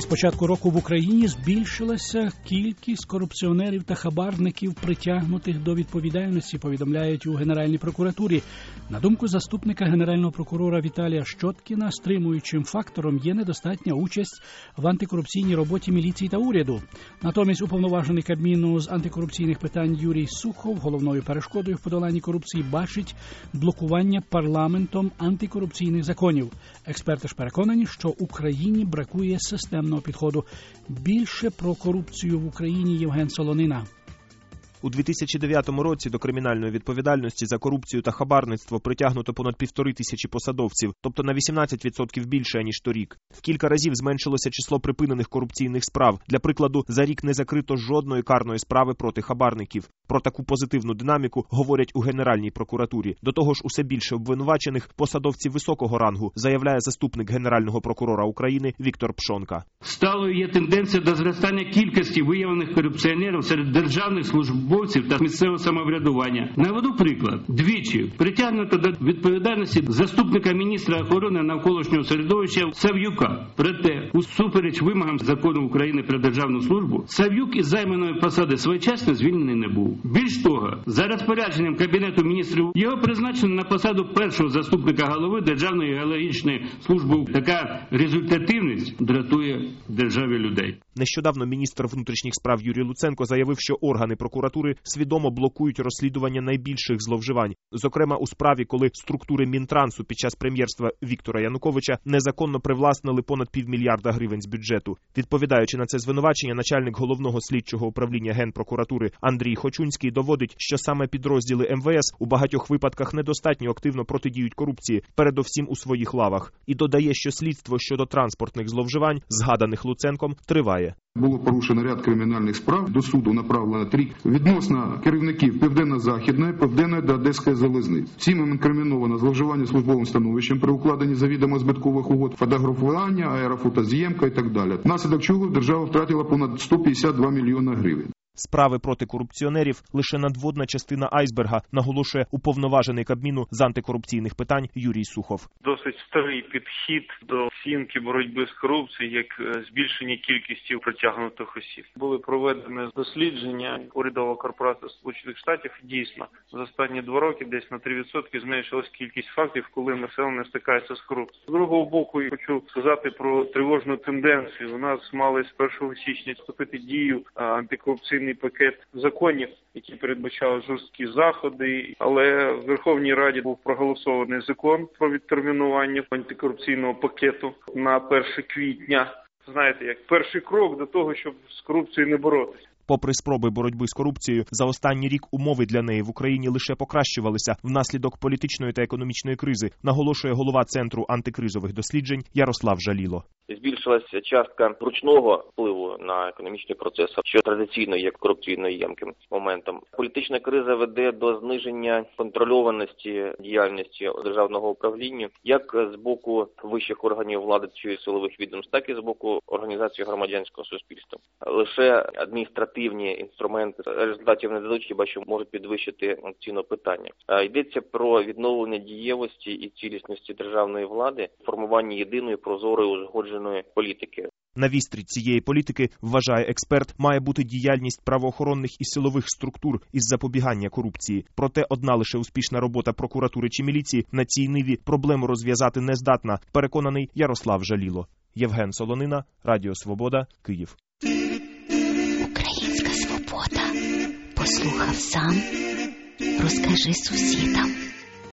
З початку року в Україні збільшилася кількість корупціонерів та хабарників, притягнутих до відповідальності, повідомляють у Генеральній прокуратурі. На думку заступника Генерального прокурора Віталія Щоткіна, стримуючим фактором є недостатня участь в антикорупційній роботі міліції та уряду. Натомість уповноважений Кабміну з антикорупційних питань Юрій Сухов головною перешкодою в подоланні корупції бачить блокування парламентом антикорупційних законів. Експерти ж переконані, що Україні бракує системного підходу. Більше про корупцію в Україні Євген Солонина. У 2009 році до кримінальної відповідальності за корупцію та хабарництво притягнуто понад 1500 посадовців, тобто на 18% більше, ніж торік. В кілька разів зменшилося число припинених корупційних справ. Для прикладу, за рік не закрито жодної карної справи проти хабарників. Про таку позитивну динаміку говорять у Генеральній прокуратурі. До того ж, усе більше обвинувачених посадовців високого рангу, заявляє заступник Генерального прокурора України Віктор Пшонка. Сталою є тенденція до зростання кількості виявлених корупціонерів серед державних службовців та місцевого самоврядування. Наведу приклад. Двічі притягнуто до відповідальності заступника міністра охорони навколишнього середовища Сав'юка. Проте, усупереч вимогам закону України про державну службу, Сав'юк із займаної посади своєчасно звільнений не був. Більш того, за розпорядженням Кабінету міністрів його призначено на посаду першого заступника голови Державної геологічної служби. Така результативність дратує державі людей. Нещодавно міністр внутрішніх справ Юрій Луценко заявив, що органи прокуратури свідомо блокують розслідування найбільших зловживань. Зокрема, у справі, коли структури Мінтрансу під час прем'єрства Віктора Януковича незаконно привласнили понад $500 мільйона з бюджету. Відповідаючи на це звинувачення, начальник головного слідчого управління Генпрокуратури Андрій Хочунський доводить, що саме підрозділи МВС у багатьох випадках недостатньо активно протидіють корупції, передовсім у своїх лавах. І додає, що слідство щодо транспортних зловживань, згаданих Луценком, триває. Було порушено ряд кримінальних справ, до суду направлено 3 відносно керівників Південно-Західної, Південної та Одеської залізниць. Всім інкриміновано зловживання службовим становищем при укладенні завідомо збиткових угод, фотографування, аерофотозйомка і так далі. Внаслідок чого держава втратила понад $152 мільйони. Справи проти корупціонерів – лише надводна частина айсберга, наголошує уповноважений Кабміну з антикорупційних питань Юрій Сухов. Досить старий підхід до оцінки боротьби з корупцією як збільшення кількості притягнутих осіб. Були проведені дослідження урядова корпорація Сполучених Штатів. Дійсно, за останні 2 роки десь на 3% зменшилась кількість фактів, коли населення стикається з корупцією. З другого боку, я хочу сказати про тривожну тенденцію. У нас мали з 1 січня вступити в дію антикорупційний пакет законів, які передбачали жорсткі заходи, але в Верховній Раді був проголосований закон про відтермінування антикорупційного пакету на 1 квітня. Знаєте, як перший крок до того, щоб з корупцією не боротися. Попри спроби боротьби з корупцією, за останній рік умови для неї в Україні лише покращувалися внаслідок політичної та економічної кризи, наголошує голова Центру антикризових досліджень Ярослав Жаліло. Збільшилася частка ручного впливу на економічний процес, що традиційно є корупційно ємким моментом. Політична криза веде до зниження контрольованості діяльності державного управління, як з боку вищих органів влади чи силових відомств, так і з боку організацій громадянського суспільства. Лише адміністративні інструменти результатів не дадуть, хіба що можуть підвищити ціну питання. Йдеться про відновлення дієвості і цілісності державної влади, формування єдиної прозорої узгодженої політики. На вістрі цієї політики, вважає експерт, має бути діяльність правоохоронних і силових структур із запобігання корупції. Проте одна лише успішна робота прокуратури чи міліції на цій ниві проблему розв'язати не здатна, переконаний Ярослав Жаліло. Євген Солонина, Радіо Свобода, Київ. Українська свобода. Послухав сам, розкажи сусідам.